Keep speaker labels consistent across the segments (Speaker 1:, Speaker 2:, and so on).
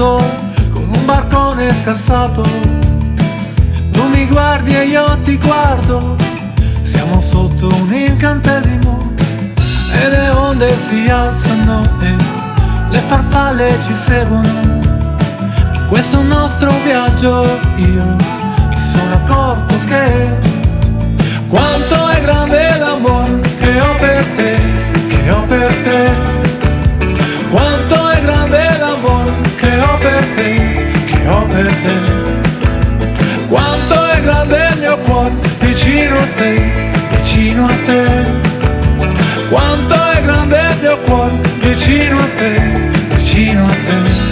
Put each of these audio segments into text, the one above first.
Speaker 1: aperto con un barcone scassato. Tu mi guardi e io ti guardo, siamo sotto un incantesimo e le onde si alzano e le farfalle ci seguono. In questo nostro viaggio io mi sono accorto che quanto è grande l'amore che ho per te, che ho per te. Quanto è grande l'amore che ho per te, che ho per te. Quanto è grande il mio cuore vicino a te, vicino a te. Quanto è grande il mio cuore vicino a te, vicino a te.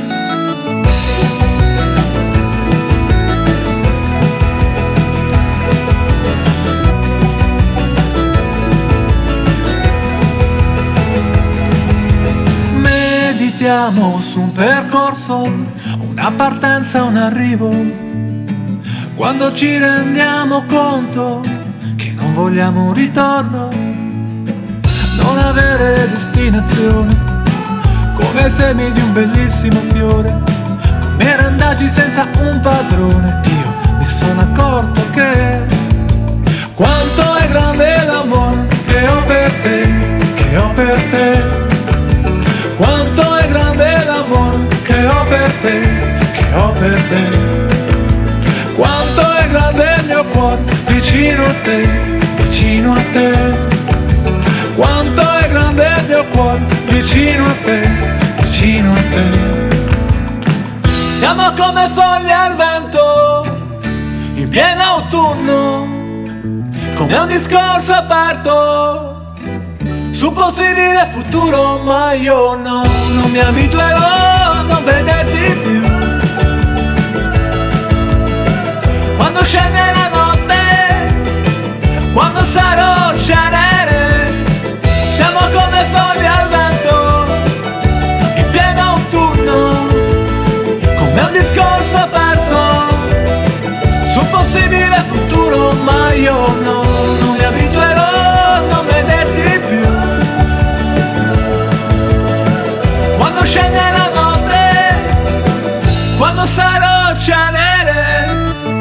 Speaker 1: Meditiamo su un percorso, una partenza, un arrivo. Quando ci rendiamo conto che non vogliamo un ritorno, non avere destinazione, come semi di un bellissimo fiore, come randaggi senza un padrone. Io mi sono accorto che quanto è grande l'amore che ho per te, che ho per te. Quanto è grande l'amore che ho per te, che ho per te. Quanto è grande il mio cuore vicino a te, vicino a te. Quanto è grande il mio cuore vicino a te, vicino a te. Siamo come foglie al vento in pieno autunno, come un discorso aperto su possibile futuro, ma io no, non mi abituerò a non vederti più. Quando scende la notte, quando sarò cenere, siamo come foglie al vento in pieno autunno, come un discorso aperto su possibile futuro, ma io no, non mi abituerò a non vederti più. Quando scende la notte, quando sarò cenere.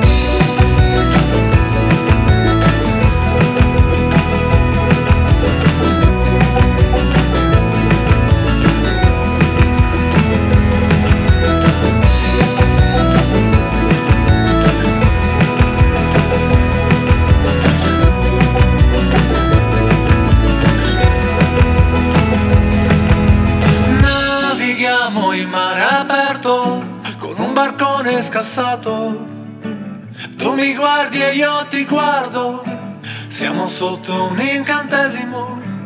Speaker 1: Il mare aperto con un barcone scassato. Tu mi guardi e io ti guardo, siamo sotto un incantesimo